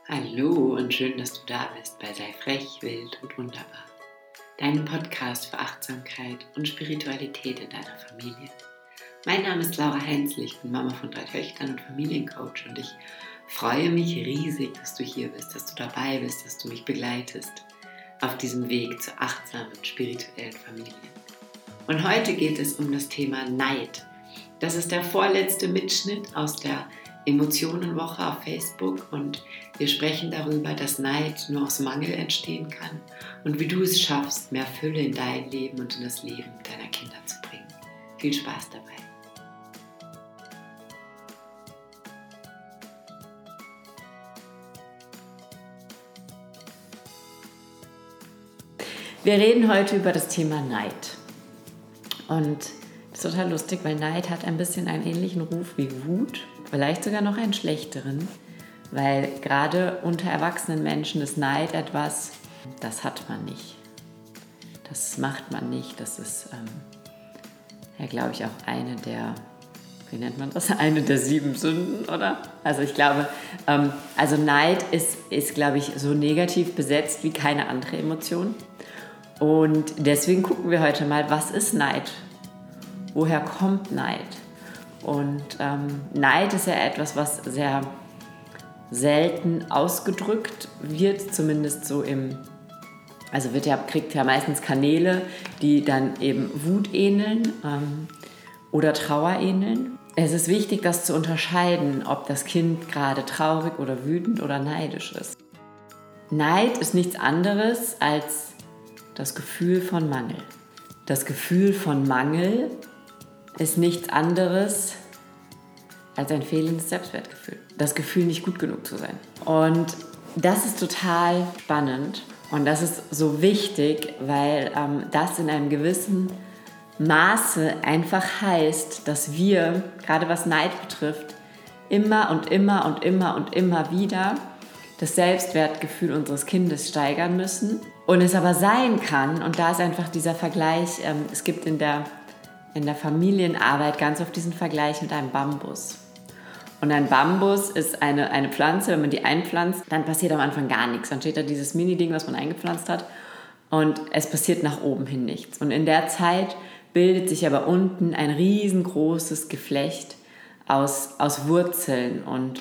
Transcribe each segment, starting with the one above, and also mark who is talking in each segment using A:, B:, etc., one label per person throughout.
A: Hallo und schön, dass du da bist bei Sei frech, wild und wunderbar. Deinem Podcast für Achtsamkeit und Spiritualität in deiner Familie. Mein Name ist Laura Heinzl, ich bin Mama von 3 Töchtern und Familiencoach und ich freue mich riesig, dass du hier bist, dass du dabei bist, dass du mich begleitest auf diesem Weg zur achtsamen, spirituellen Familie. Und heute geht es um das Thema Neid. Das ist der vorletzte Mitschnitt aus der Emotionenwoche auf Facebook und wir sprechen darüber, dass Neid nur aus Mangel entstehen kann und wie du es schaffst, mehr Fülle in dein Leben und in das Leben deiner Kinder zu bringen. Viel Spaß dabei. Wir reden heute über das Thema Neid. Und das ist total lustig, weil Neid hat ein bisschen einen ähnlichen Ruf wie Wut, vielleicht sogar noch einen schlechteren, weil gerade unter erwachsenen Menschen ist Neid etwas, das hat man nicht. Das macht man nicht. Das ist, glaube ich, auch eine der, wie nennt man das? Eine der 7 Sünden, oder? Also ich glaube, Neid ist, glaube ich, so negativ besetzt wie keine andere Emotion. Und deswegen gucken wir heute mal, was ist Neid? Woher kommt Neid? Und Neid ist ja etwas, was sehr selten ausgedrückt wird, zumindest so kriegt ja meistens Kanäle, die dann eben Wut ähneln oder Trauer ähneln. Es ist wichtig, das zu unterscheiden, ob das Kind gerade traurig oder wütend oder neidisch ist. Neid ist nichts anderes als das Gefühl von Mangel. Das Gefühl von Mangel ist nichts anderes als ein fehlendes Selbstwertgefühl. Das Gefühl, nicht gut genug zu sein. Und das ist total spannend und das ist so wichtig, weil das in einem gewissen Maße einfach heißt, dass wir, gerade was Neid betrifft, immer und immer und immer und immer wieder das Selbstwertgefühl unseres Kindes steigern müssen. Und es aber sein kann, und da ist einfach dieser Vergleich, es gibt in der Familienarbeit ganz oft diesen Vergleich mit einem Bambus. Und ein Bambus ist eine Pflanze, wenn man die einpflanzt, dann passiert am Anfang gar nichts. Dann steht da dieses Mini-Ding, was man eingepflanzt hat und es passiert nach oben hin nichts. Und in der Zeit bildet sich aber unten ein riesengroßes Geflecht aus Wurzeln. Und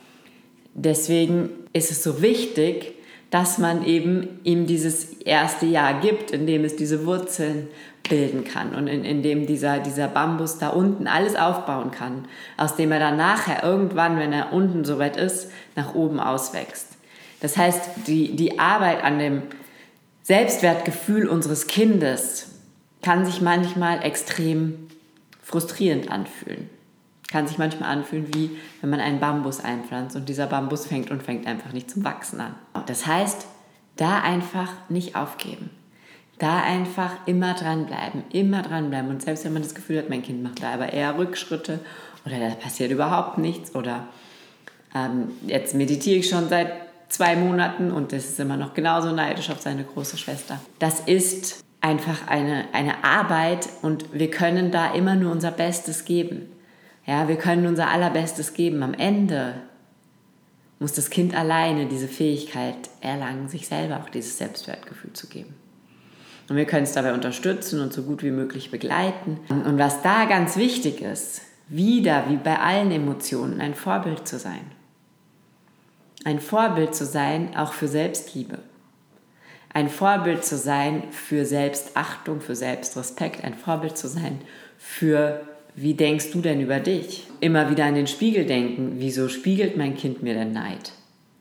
A: deswegen ist es so wichtig, dass man eben ihm dieses erste Jahr gibt, in dem es diese Wurzeln bilden kann und in dem dieser Bambus da unten alles aufbauen kann, aus dem er dann nachher irgendwann, wenn er unten soweit ist, nach oben auswächst. Das heißt, die Arbeit an dem Selbstwertgefühl unseres Kindes kann sich manchmal extrem frustrierend anfühlen. Kann sich manchmal anfühlen, wie wenn man einen Bambus einpflanzt und dieser Bambus fängt einfach nicht zum Wachsen an. Das heißt, da einfach nicht aufgeben. Da einfach immer dranbleiben. Und selbst wenn man das Gefühl hat, mein Kind macht da aber eher Rückschritte oder da passiert überhaupt nichts oder jetzt meditiere ich schon seit 2 Monaten und das ist immer noch genauso neidisch auf seine große Schwester. Das ist einfach eine Arbeit und wir können da immer nur unser Bestes geben. Ja, wir können unser Allerbestes geben. Am Ende muss das Kind alleine diese Fähigkeit erlangen, sich selber auch dieses Selbstwertgefühl zu geben. Und wir können es dabei unterstützen und so gut wie möglich begleiten. Und was da ganz wichtig ist, wieder wie bei allen Emotionen, ein Vorbild zu sein. Ein Vorbild zu sein, auch für Selbstliebe. Ein Vorbild zu sein für Selbstachtung, für Selbstrespekt. Ein Vorbild zu sein für, wie denkst du denn über dich? Immer wieder an den Spiegel denken. Wieso spiegelt mein Kind mir denn Neid?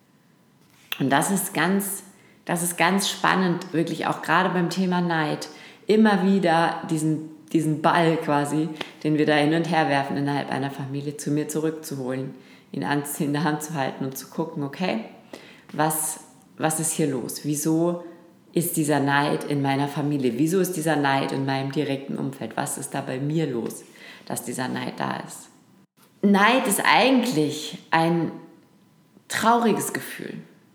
A: Und das ist ganz spannend, wirklich auch gerade beim Thema Neid, immer wieder diesen Ball quasi, den wir da hin und her werfen innerhalb einer Familie, zu mir zurückzuholen, ihn in der Hand zu halten und zu gucken, okay, was ist hier los? Wieso ist dieser Neid in meiner Familie? Wieso ist dieser Neid in meinem direkten Umfeld? Was ist da bei mir los, dass dieser Neid da ist? Neid ist eigentlich ein trauriges Gefühl.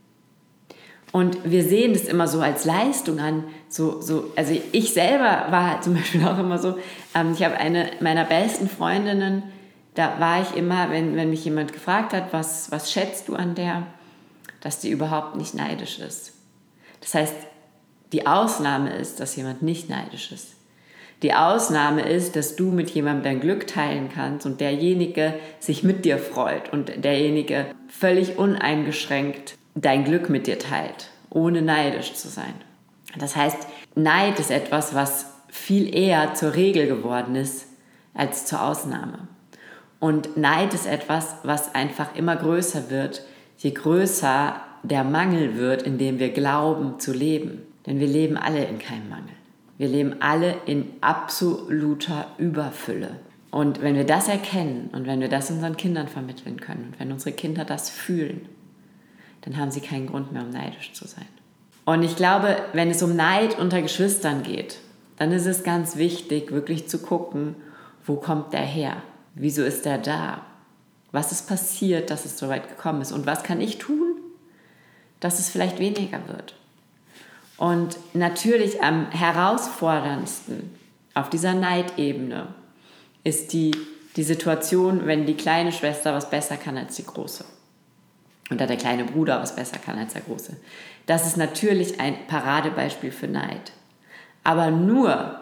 A: Und wir sehen das immer so als Leistung an. Also ich selber war zum Beispiel auch immer so, ich habe eine meiner besten Freundinnen, da war ich immer, wenn mich jemand gefragt hat, was schätzt du an der, dass die überhaupt nicht neidisch ist. Das heißt, die Ausnahme ist, dass jemand nicht neidisch ist. Die Ausnahme ist, dass du mit jemandem dein Glück teilen kannst und derjenige sich mit dir freut und derjenige völlig uneingeschränkt dein Glück mit dir teilt, ohne neidisch zu sein. Das heißt, Neid ist etwas, was viel eher zur Regel geworden ist als zur Ausnahme. Und Neid ist etwas, was einfach immer größer wird, je größer der Mangel wird, in dem wir glauben zu leben. Denn wir leben alle in keinem Mangel. Wir leben alle in absoluter Überfülle. Und wenn wir das erkennen und wenn wir das unseren Kindern vermitteln können und wenn unsere Kinder das fühlen, dann haben sie keinen Grund mehr, um neidisch zu sein. Und ich glaube, wenn es um Neid unter Geschwistern geht, dann ist es ganz wichtig, wirklich zu gucken, wo kommt der her? Wieso ist der da? Was ist passiert, dass es so weit gekommen ist? Und was kann ich tun, dass es vielleicht weniger wird? Und natürlich am herausforderndsten auf dieser Neidebene ist die Situation, wenn die kleine Schwester was besser kann als die große. Oder der kleine Bruder was besser kann als der große. Das ist natürlich ein Paradebeispiel für Neid. Aber nur,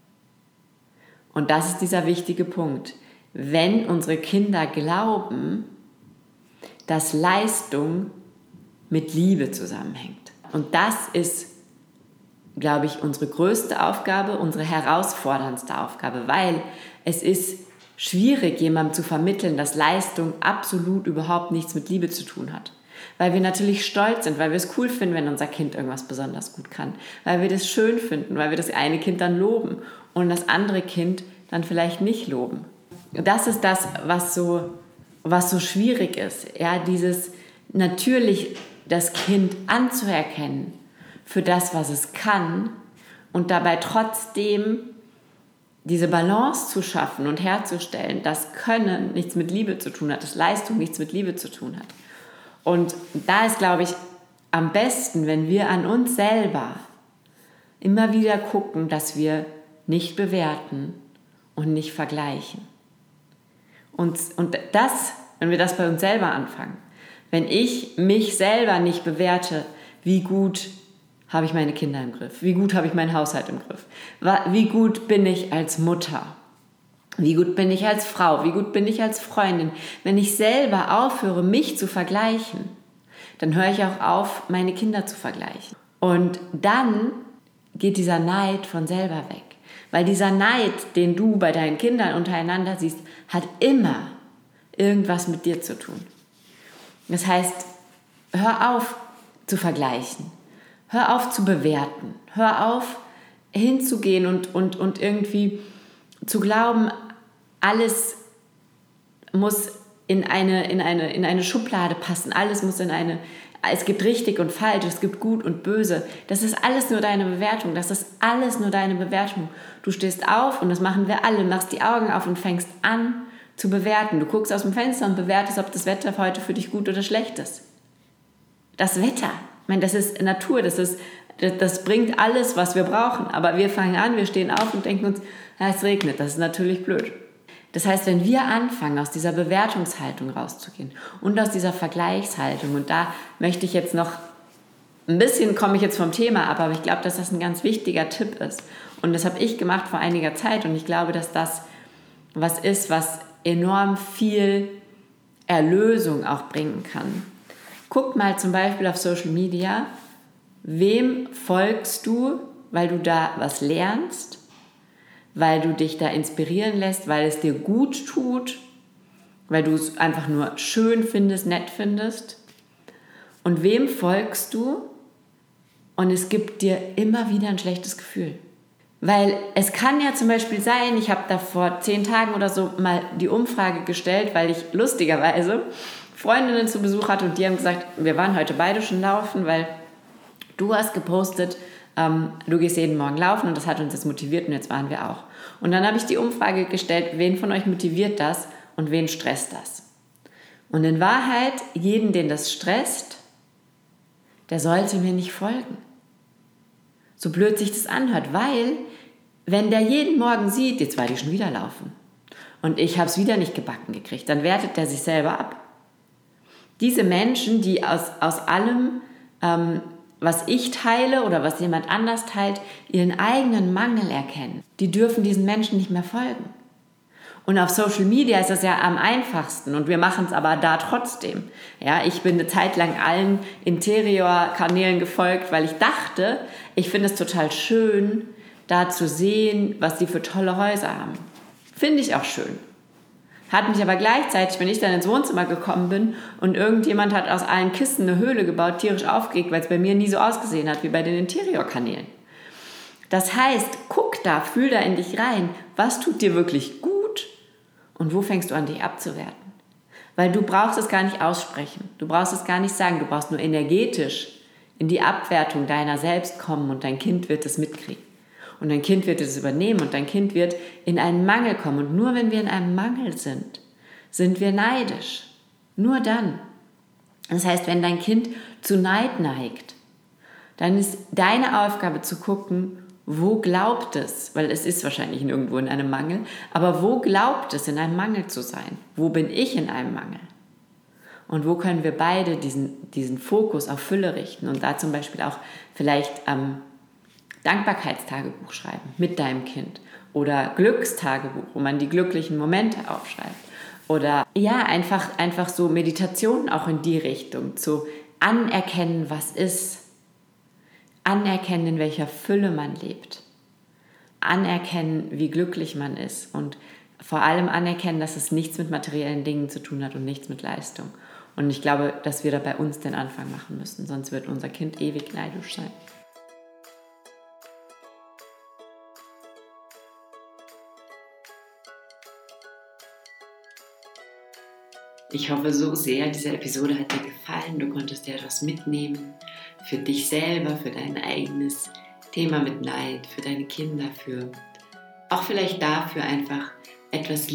A: und das ist dieser wichtige Punkt, wenn unsere Kinder glauben, dass Leistung mit Liebe zusammenhängt. Und das ist, glaube ich, unsere größte Aufgabe, unsere herausforderndste Aufgabe, weil es ist schwierig, jemandem zu vermitteln, dass Leistung absolut überhaupt nichts mit Liebe zu tun hat. Weil wir natürlich stolz sind, weil wir es cool finden, wenn unser Kind irgendwas besonders gut kann. Weil wir das schön finden, weil wir das eine Kind dann loben und das andere Kind dann vielleicht nicht loben. Das ist das, was so schwierig ist. Ja, dieses natürlich das Kind anzuerkennen für das, was es kann und dabei trotzdem diese Balance zu schaffen und herzustellen, dass Können nichts mit Liebe zu tun hat, dass Leistung nichts mit Liebe zu tun hat. Und da ist, glaube ich, am besten, wenn wir an uns selber immer wieder gucken, dass wir nicht bewerten und nicht vergleichen. Und das, wenn wir das bei uns selber anfangen, wenn ich mich selber nicht bewerte, wie gut habe ich meine Kinder im Griff, wie gut habe ich meinen Haushalt im Griff, wie gut bin ich als Mutter, wie gut bin ich als Frau, wie gut bin ich als Freundin. Wenn ich selber aufhöre, mich zu vergleichen, dann höre ich auch auf, meine Kinder zu vergleichen. Und dann geht dieser Neid von selber weg. Weil dieser Neid, den du bei deinen Kindern untereinander siehst, hat immer irgendwas mit dir zu tun. Das heißt, hör auf zu vergleichen. Hör auf zu bewerten. Hör auf hinzugehen und irgendwie zu glauben, alles muss in eine Schublade passen. Alles muss es gibt richtig und falsch, es gibt gut und böse. Das ist alles nur deine Bewertung. Das ist alles nur deine Bewertung. Du stehst auf und das machen wir alle, machst die Augen auf und fängst an zu bewerten. Du guckst aus dem Fenster und bewertest, ob das Wetter heute für dich gut oder schlecht ist. Das Wetter, ich meine, das ist Natur, das bringt alles, was wir brauchen. Aber wir fangen an, wir stehen auf und denken uns, ja, es regnet, das ist natürlich blöd. Das heißt, wenn wir anfangen, aus dieser Bewertungshaltung rauszugehen und aus dieser Vergleichshaltung, und da möchte ich jetzt noch ein bisschen, komme ich jetzt vom Thema ab, aber ich glaube, dass das ein ganz wichtiger Tipp ist. Und das habe ich gemacht vor einiger Zeit und ich glaube, dass das was ist, was enorm viel Erlösung auch bringen kann. Guck mal zum Beispiel auf Social Media, wem folgst du, weil du da was lernst, weil du dich da inspirieren lässt, weil es dir gut tut, weil du es einfach nur schön findest, nett findest. Und wem folgst du und es gibt dir immer wieder ein schlechtes Gefühl. Weil es kann ja zum Beispiel sein, ich habe da vor 10 Tagen oder so mal die Umfrage gestellt, weil ich lustigerweise Freundinnen zu Besuch hatte und die haben gesagt, wir waren heute beide schon laufen, weil du hast gepostet, du gehst jeden Morgen laufen und das hat uns jetzt motiviert und jetzt waren wir auch. Und dann habe ich die Umfrage gestellt, wen von euch motiviert das und wen stresst das? Und in Wahrheit, jeden, den das stresst, der sollte mir nicht folgen. So blöd sich das anhört, weil wenn der jeden Morgen sieht, jetzt war die schon wieder laufen und ich habe es wieder nicht gebacken gekriegt, dann wertet der sich selber ab. Diese Menschen, die aus allem, was ich teile oder was jemand anders teilt, ihren eigenen Mangel erkennen, die dürfen diesen Menschen nicht mehr folgen. Und auf Social Media ist das ja am einfachsten und wir machen es aber da trotzdem. Ja, ich bin eine Zeit lang allen Interior-Kanälen gefolgt, weil ich dachte, ich finde es total schön, da zu sehen, was die für tolle Häuser haben. Finde ich auch schön. Hat mich aber gleichzeitig, wenn ich dann ins Wohnzimmer gekommen bin und irgendjemand hat aus allen Kisten eine Höhle gebaut, tierisch aufgeregt, weil es bei mir nie so ausgesehen hat wie bei den Interior-Kanälen. Das heißt, guck da, fühl da in dich rein, was tut dir wirklich gut und wo fängst du an, dich abzuwerten. Weil du brauchst es gar nicht aussprechen, du brauchst es gar nicht sagen, du brauchst nur energetisch in die Abwertung deiner selbst kommen und dein Kind wird es mitkriegen. Und dein Kind wird es übernehmen und dein Kind wird in einen Mangel kommen. Und nur wenn wir in einem Mangel sind, sind wir neidisch. Nur dann. Das heißt, wenn dein Kind zu Neid neigt, dann ist deine Aufgabe zu gucken, wo glaubt es, weil es ist wahrscheinlich nirgendwo in einem Mangel, aber wo glaubt es, in einem Mangel zu sein? Wo bin ich in einem Mangel? Und wo können wir beide diesen Fokus auf Fülle richten und da zum Beispiel auch vielleicht Dankbarkeitstagebuch schreiben mit deinem Kind oder Glückstagebuch, wo man die glücklichen Momente aufschreibt oder ja, einfach so Meditationen auch in die Richtung, zu anerkennen, was ist, anerkennen, in welcher Fülle man lebt, anerkennen, wie glücklich man ist und vor allem anerkennen, dass es nichts mit materiellen Dingen zu tun hat und nichts mit Leistung. Und ich glaube, dass wir da bei uns den Anfang machen müssen, sonst wird unser Kind ewig neidisch sein. Ich hoffe so sehr, diese Episode hat dir gefallen. Du konntest dir etwas mitnehmen für dich selber, für dein eigenes Thema mit Neid, für deine Kinder, für auch vielleicht dafür einfach einen etwas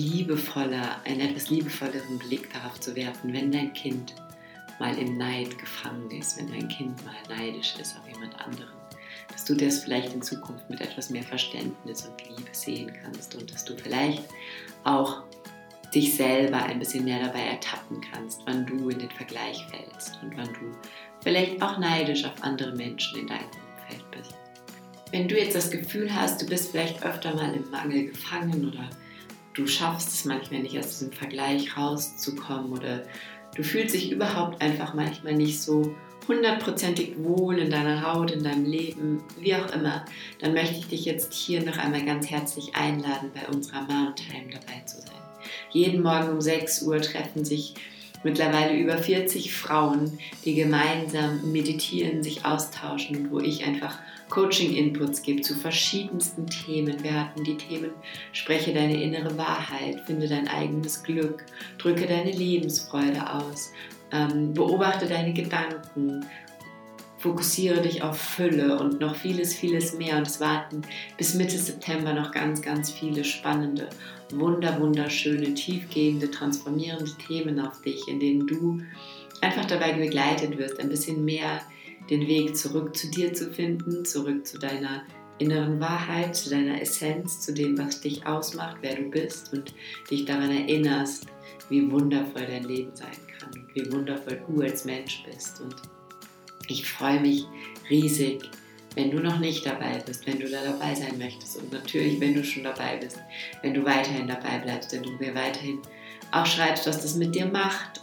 A: liebevolleren Blick darauf zu werfen, wenn dein Kind mal im Neid gefangen ist, wenn dein Kind mal neidisch ist auf jemand anderen. Dass du das vielleicht in Zukunft mit etwas mehr Verständnis und Liebe sehen kannst und dass du vielleicht auch dich selber ein bisschen mehr dabei ertappen kannst, wann du in den Vergleich fällst und wann du vielleicht auch neidisch auf andere Menschen in deinem Umfeld bist. Wenn du jetzt das Gefühl hast, du bist vielleicht öfter mal im Mangel gefangen oder du schaffst es manchmal nicht, aus diesem Vergleich rauszukommen oder du fühlst dich überhaupt einfach manchmal nicht so 100%ig wohl in deiner Haut, in deinem Leben, wie auch immer, dann möchte ich dich jetzt hier noch einmal ganz herzlich einladen, bei unserer Mom Time dabei zu sein. Jeden Morgen um 6 Uhr treffen sich mittlerweile über 40 Frauen, die gemeinsam meditieren, sich austauschen und wo ich einfach Coaching-Inputs gebe zu verschiedensten Themen. Wir hatten die Themen: spreche deine innere Wahrheit, finde dein eigenes Glück, drücke deine Lebensfreude aus, beobachte deine Gedanken, fokussiere dich auf Fülle und noch vieles, vieles mehr. Und es warten bis Mitte September noch ganz, ganz viele spannende, wunderschöne, tiefgehende, transformierende Themen auf dich, in denen du einfach dabei begleitet wirst, ein bisschen mehr den Weg zurück zu dir zu finden, zurück zu deiner inneren Wahrheit, zu deiner Essenz, zu dem, was dich ausmacht, wer du bist und dich daran erinnerst, wie wundervoll dein Leben sein kann und wie wundervoll du als Mensch bist. Und ich freue mich riesig, wenn du noch nicht dabei bist, wenn du da dabei sein möchtest und natürlich, wenn du schon dabei bist, wenn du weiterhin dabei bleibst, wenn du mir weiterhin auch schreibst, was das mit dir macht,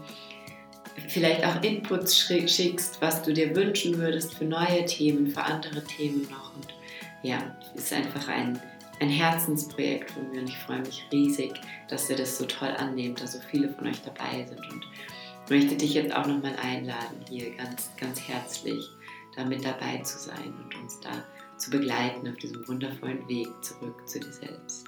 A: vielleicht auch Inputs schickst, was du dir wünschen würdest für neue Themen, für andere Themen noch. Und ja, es ist einfach ein Herzensprojekt von mir und ich freue mich riesig, dass ihr das so toll annehmt, dass so viele von euch dabei sind und möchte dich jetzt auch nochmal einladen, hier ganz, ganz herzlich da mit dabei zu sein und uns da zu begleiten auf diesem wundervollen Weg zurück zu dir selbst.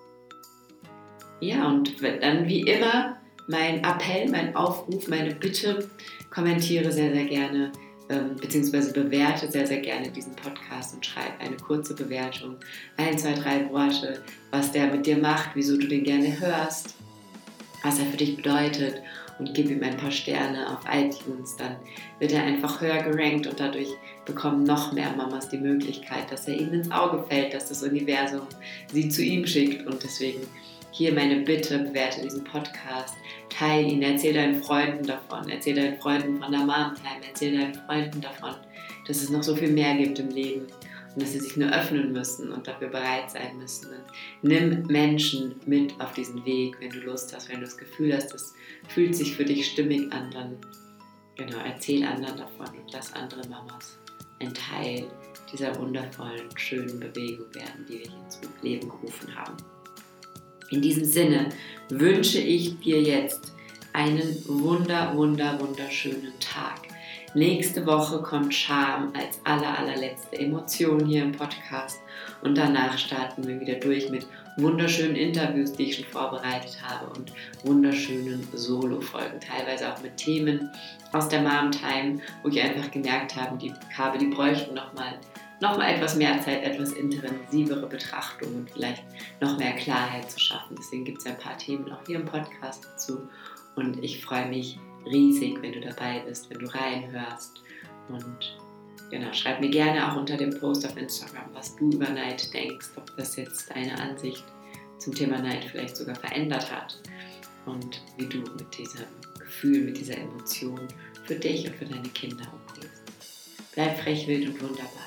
A: Ja, und dann wie immer mein Appell, mein Aufruf, meine Bitte: kommentiere sehr, sehr gerne, beziehungsweise bewerte sehr, sehr gerne diesen Podcast und schreib eine kurze Bewertung, 1, 2, 3 Worte, was der mit dir macht, wieso du den gerne hörst, was er für dich bedeutet, und gib ihm ein paar Sterne auf iTunes, dann wird er einfach höher gerankt und dadurch bekommen noch mehr Mamas die Möglichkeit, dass er ihnen ins Auge fällt, dass das Universum sie zu ihm schickt. Und deswegen hier meine Bitte, bewerte diesen Podcast, teile ihn, erzähl deinen Freunden davon, erzähl deinen Freunden von der Mom Time, erzähl deinen Freunden davon, dass es noch so viel mehr gibt im Leben und dass sie sich nur öffnen müssen und dafür bereit sein müssen. Und nimm Menschen mit auf diesen Weg, wenn du Lust hast, wenn du das Gefühl hast, es fühlt sich für dich stimmig an, dann erzähl anderen davon und lass andere Mamas ein Teil dieser wundervollen, schönen Bewegung werden, die wir hier ins Leben gerufen haben. In diesem Sinne wünsche ich dir jetzt einen wunderschönen Tag. Nächste Woche kommt Scham als allerletzte Emotion hier im Podcast und danach starten wir wieder durch mit wunderschönen Interviews, die ich schon vorbereitet habe und wunderschönen Solo-Folgen, teilweise auch mit Themen aus der Mom Time, wo ich einfach gemerkt habe, die bräuchten noch mal etwas mehr Zeit, etwas intensivere Betrachtung und vielleicht noch mehr Klarheit zu schaffen. Deswegen gibt es ein paar Themen auch hier im Podcast dazu und ich freue mich riesig, wenn du dabei bist, wenn du reinhörst und schreib mir gerne auch unter dem Post auf Instagram, was du über Neid denkst, ob das jetzt deine Ansicht zum Thema Neid vielleicht sogar verändert hat und wie du mit diesem Gefühl, mit dieser Emotion für dich und für deine Kinder umgehst. Bleib frech, wild und wunderbar.